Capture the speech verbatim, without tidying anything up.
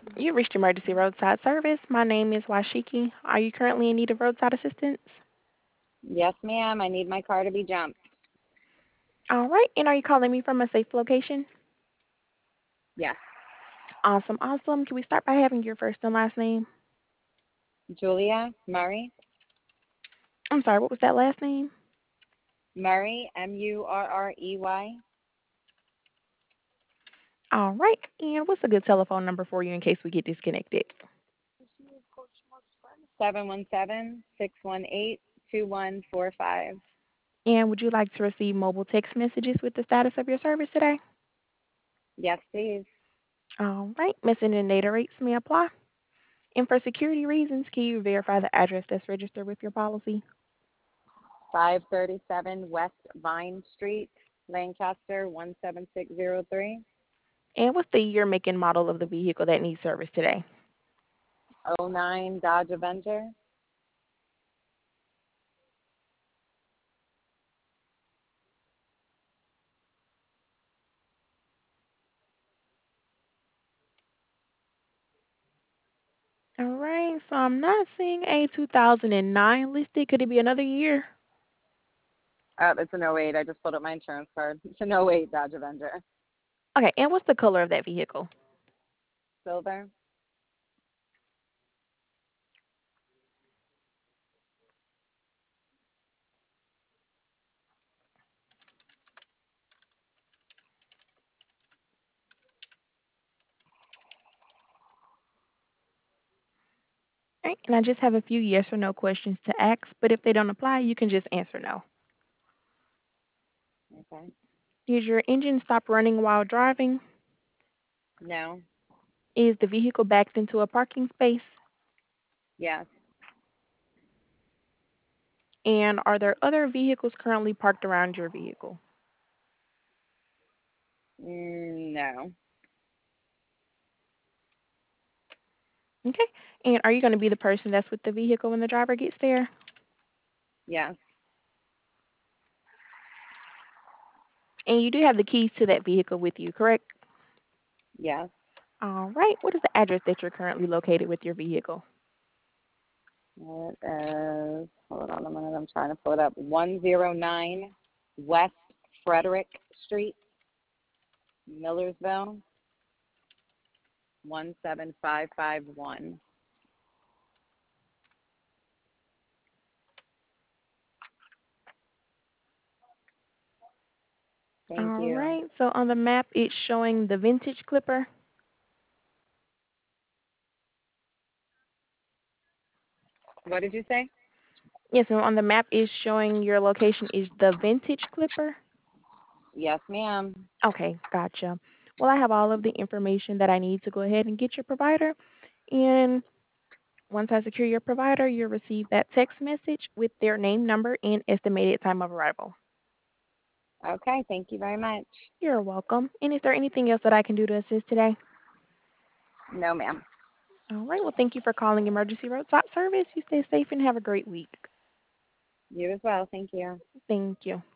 You reached Emergency Roadside Service. My name is Washiki. Are you currently in need of roadside assistance? Yes, ma'am. I need my car to be jumped. All right. And are you calling me from a safe location? Yes. Awesome, awesome. Can we start by having your first and last name? Julia Murray. I'm sorry, what was that last name? Murray, M U R R E Y. All right. And what's a good telephone number for you in case we get disconnected? seven one seven, six one eight, two one four five. And would you like to receive mobile text messages with the status of your service today? Yes, please. All right. Missing and data rates may apply. And for security reasons, can you verify the address that's registered with your policy? five thirty-seven West Vine Street, Lancaster, one seven six zero three. And what's the year, make, and model of the vehicle that needs service today? oh nine Dodge Avenger. All right. So I'm not seeing a two thousand nine listed. Could it be another year? Uh, it's an oh eight. I just pulled up my insurance card. It's an oh eight Dodge Avenger. Okay. And what's the color of that vehicle? Silver. All right. And I just have a few yes or no questions to ask, but if they don't apply, you can just answer no. Okay. Is your engine stop running while driving? No. Is the vehicle backed into a parking space? Yes. And are there other vehicles currently parked around your vehicle? Mm, no. Okay. And are you going to be the person that's with the vehicle when the driver gets there? Yes. And you do have the keys to that vehicle with you, correct? Yes. All right. What is the address that you're currently located with your vehicle? It is, hold on a minute, I'm trying to pull it up. one oh nine West Frederick Street, Millersville, one seven five five one. Thank All you. right. So on the map, it's showing the vintage Clipper. What did you say? Yes, and on the map is showing your location is the vintage Clipper. Yes, ma'am. Okay, gotcha. Well, I have all of the information that I need to go ahead and get your provider. And once I secure your provider, you'll receive that text message with their name, number, and estimated time of arrival. Okay, thank you very much. You're welcome. And is there anything else that I can do to assist today? No, ma'am. All right. Well, thank you for calling Emergency Roadside Service. You stay safe and have a great week. You as well. Thank you. Thank you.